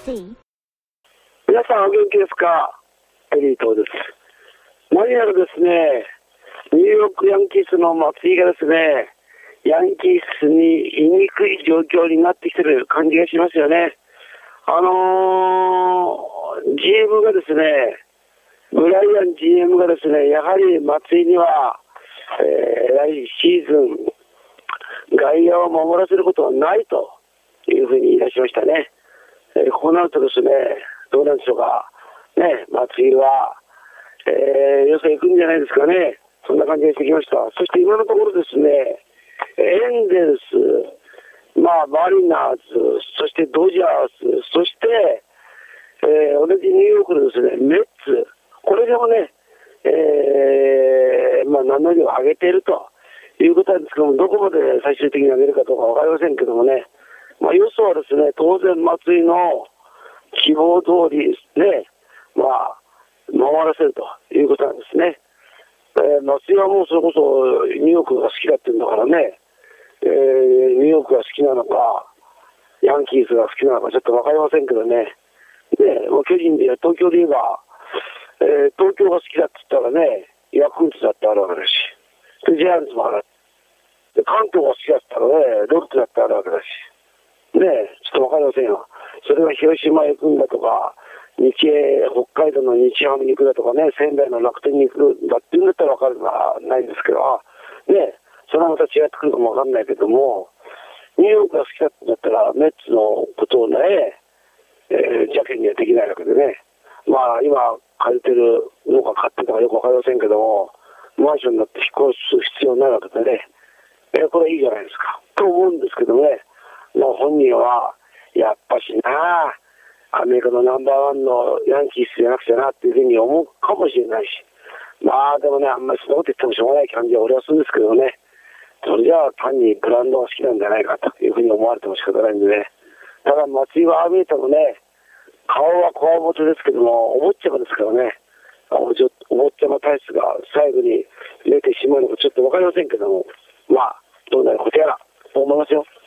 see. 皆さんお元気ですか？エリートです。何やらですね、ニューヨークヤンキースの松井がですね、ヤンキースに言いにくい状況になってきてる感じがしますよね。GM がですね、ブライアン GM がですね、やはり松井には、来シーズン、外野を守らせることはないというふうに言い出しましたね。こうなるとですね、どうなんでしょうか。ね、松井は、予選行くんじゃないですかね。そんな感じがしてきました。そして今のところですね、エンゼルス、マリナーズ、そしてドジャース、そして、同じニューヨークのですね、メッツ、これでもね、何の量を上げているということなんですけども、どこまで最終的に上げるかどうかわかりませんけどもね、予想はですね、当然松井の希望通りね、守らせるということなんですね。松井はもうそれこそニューヨークが好きだって言うんだからね、ニューヨークが好きなのか、ヤンキースが好きなのかちょっとわかりませんけどね。巨人で、東京で言えば、東京が好きだって言ったらね、ヤクルトだってあるわけだし、でジャイアンツもある。で関東が好きだったらね、ロッテだってあるわけだし、ちょっとわかりませんよ。それが広島へ行くんだとか、北海道の日ハムに行くだとかね、仙台の楽天に行くんだっていうんだったらわかるのはないんですけど、それはまた違ってくるかもわかんないけども、ニューヨークが好きだったら、メッツのことをね、邪険にはできないわけでね。今、借りてるのか買ってたかよくわかりませんけども、マンションになって引っ越す必要ないわけでね、これいいじゃないですか。と思うんですけどね、本人は、やっぱしな、アメリカのナンバーワンのヤンキースじゃなくちゃなっていうふうに思うかもしれないし、でもね、あんまりそんなこと言ってもしょうがない感じは俺はするんですけどね、それじゃあ単にブランドが好きなんじゃないかというふうに思われても仕方ないんでね。ただ松井はああ見えてもね、顔はこわもてですけども、お坊ちゃまですからね、お坊ちゃま体質が最後に出てしまうのかちょっとわかりませんけども、どうなることやらと思いますよ。